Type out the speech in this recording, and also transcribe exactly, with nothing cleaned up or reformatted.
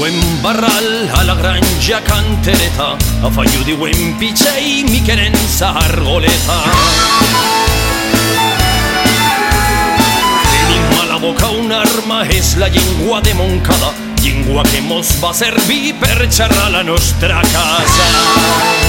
diuen Barral, a la granja Cantereta, a Fallo diuen Pitxer i Miquerença Argoleta. Tenim a la boca una arma, és la llengua de Montcada, llengua que mos va servir per xerrar la nostra casa.